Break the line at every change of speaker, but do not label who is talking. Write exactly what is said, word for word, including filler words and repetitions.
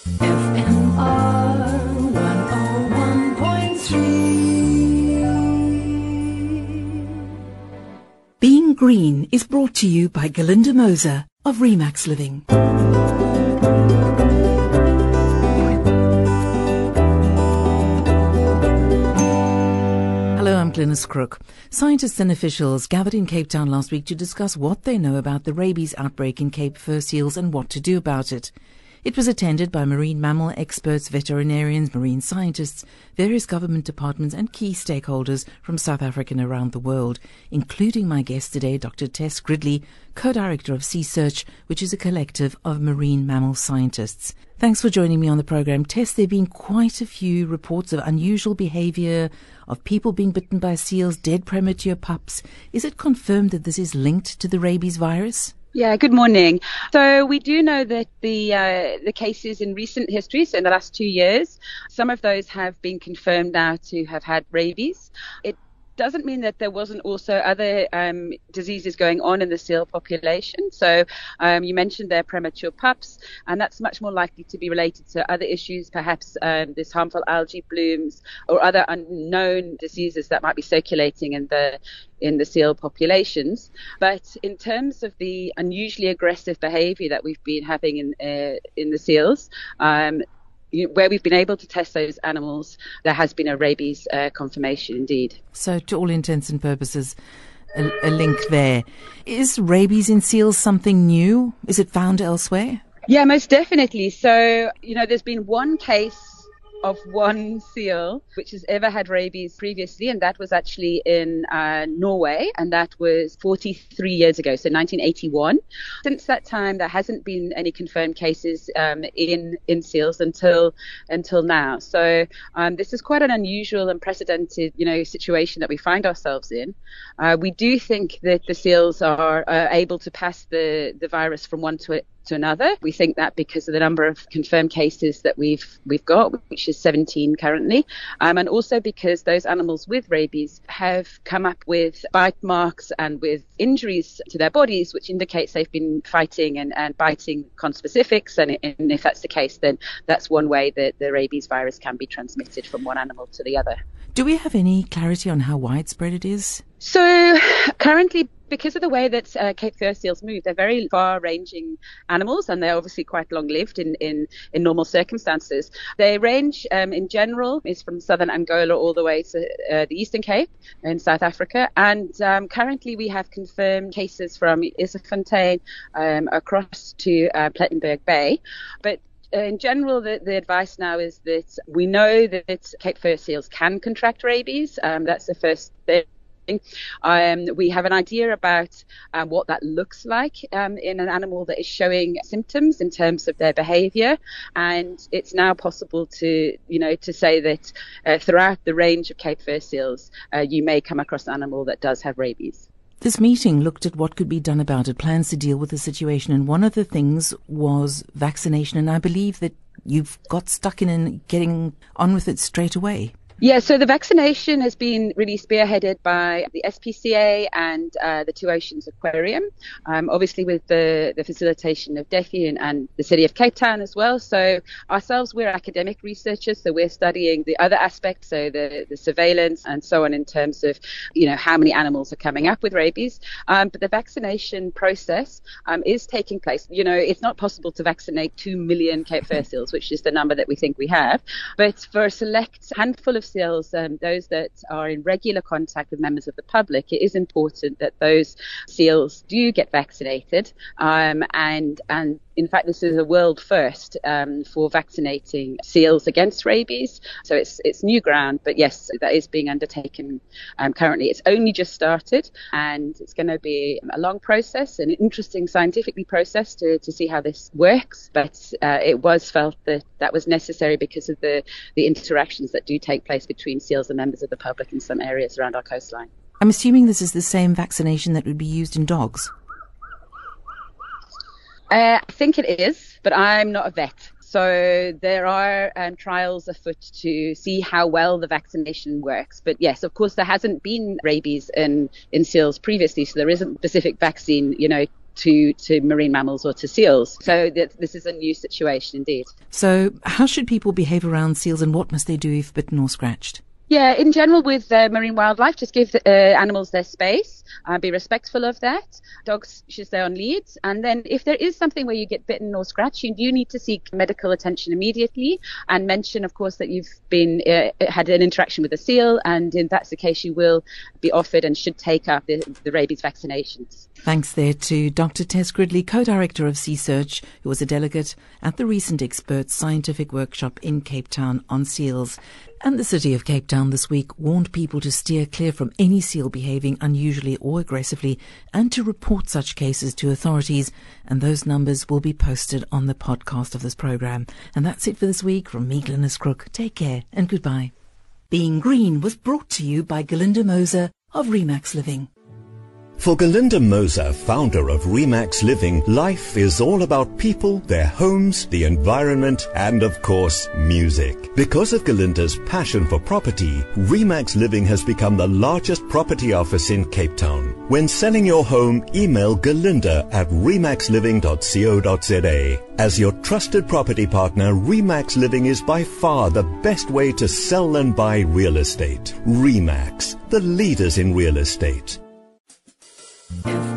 F M R one oh one point three. Being Green is brought to you by Galinda Moser of Remax Living. Hello, I'm Glynis Crook. Scientists and officials gathered in Cape Town last week to discuss what they know about the rabies outbreak in Cape fur seals and what to do about it. It was attended by marine mammal experts, veterinarians, marine scientists, various government departments and key stakeholders from South Africa and around the world, including my guest today, Doctor Tess Gridley, co-director of Sea Search, which is a collective of marine mammal scientists. Thanks for joining me on the program. Tess, there have been quite a few reports of unusual behavior, of people being bitten by seals, dead premature pups. Is it confirmed that this is linked to the rabies virus?
Yeah, good morning. So we do know that the uh, the cases in recent history, so in the last two years, some of those have been confirmed now to have had rabies. It doesn't mean that there wasn't also other um, diseases going on in the seal population. So um, you mentioned their premature pups, and that's much more likely to be related to other issues, perhaps um, this harmful algae blooms or other unknown diseases that might be circulating in the in the seal populations. But in terms of the unusually aggressive behavior that we've been having in uh, in the seals, um, where we've been able to test those animals, there has been a rabies uh, confirmation indeed.
So to all intents and purposes, a, a link there. Is rabies in seals something new? Is it found elsewhere?
Yeah, most definitely. So, you know, there's been one case of one seal which has ever had rabies previously, and that was actually in uh, Norway, and that was forty-three years ago, so nineteen eighty-one. Since that time, there hasn't been any confirmed cases um, in in seals until until now. So um, this is quite an unusual and unprecedented, you know, situation that we find ourselves in. Uh, we do think that the seals are uh, able to pass the the virus from one to to another. We think that because of the number of confirmed cases that we've we've got, which is seventeen currently, um, and also because those animals with rabies have come up with bite marks and with injuries to their bodies, which indicates they've been fighting and, and biting conspecifics. And, and if that's the case, then that's one way that the rabies virus can be transmitted from one animal to the other.
Do we have any clarity on how widespread it is?
So currently, because of the way that uh, Cape fur seals move, they're very far-ranging animals, and they're obviously quite long-lived in, in, in normal circumstances. They range, um, in general, is from southern Angola all the way to uh, the Eastern Cape in South Africa. And um, currently we have confirmed cases from Issefontein um, across to uh, Plettenberg Bay. But in general, the, the advice now is that we know that Cape fur seals can contract rabies. Um, that's the first thing. Um, we have an idea about um, what that looks like um, in an animal that is showing symptoms in terms of their behavior, and it's now possible to, you know, to say that uh, throughout the range of Cape fur seals, uh, you may come across an animal that does have rabies.
This meeting looked at what could be done about it, plans to deal with the situation, and one of the things was vaccination, and I believe that you've got stuck in and getting on with it straight away.
Yeah, so the vaccination has been really spearheaded by the S P C A and uh, the Two Oceans Aquarium, um, obviously with the, the facilitation of DEFI and, and the City of Cape Town as well. So ourselves, we're academic researchers, so we're studying the other aspects, so the, the surveillance and so on in terms of, you know, how many animals are coming up with rabies. Um, but the vaccination process um, is taking place. You know, it's not possible to vaccinate two million Cape fur seals, which is the number that we think we have. But for a select handful of seals, um, those that are in regular contact with members of the public, it is important that those seals do get vaccinated. Um, and and in fact, this is a world first um, for vaccinating seals against rabies. So it's it's new ground, but yes, that is being undertaken um, currently. It's only just started, and it's going to be a long process, an interesting scientifically process to, to see how this works. But uh, it was felt that that was necessary because of the, the interactions that do take place between seals and members of the public in some areas around our coastline.
I'm assuming this is the same vaccination that would be used in dogs.
Uh, I think it is, but I'm not a vet. So there are um, trials afoot to see how well the vaccination works. But yes, of course, there hasn't been rabies in, in seals previously, so there isn't a specific vaccine, you know, to, to marine mammals or to seals. So th- this is a new situation indeed.
So how should people behave around seals, and what must they do if bitten or scratched?
Yeah, in general with uh, marine wildlife, just give uh, animals their space, uh, be respectful of that. Dogs should stay on leads. And then if there is something where you get bitten or scratched, you do need to seek medical attention immediately, and mention, of course, that you've been uh, had an interaction with a seal. And if that's the case, you will be offered and should take up the, the rabies vaccinations.
Thanks there to Doctor Tess Gridley, co-director of Sea Search, who was a delegate at the recent Experts Scientific Workshop in Cape Town on seals. And the City of Cape Town this week warned people to steer clear from any seal behaving unusually or aggressively, and to report such cases to authorities. And those numbers will be posted on the podcast of this program. And that's it for this week from me, Glynis Crook. Take care and goodbye. Being Green was brought to you by Galinda Moser of Remax Living.
For Galinda Moser, founder of Remax Living, life is all about people, their homes, the environment, and of course, music. Because of Galinda's passion for property, Remax Living has become the largest property office in Cape Town. When selling your home, email Galinda at remax living dot co dot za. As your trusted property partner, Remax Living is by far the best way to sell and buy real estate. Remax, the leaders in real estate.
If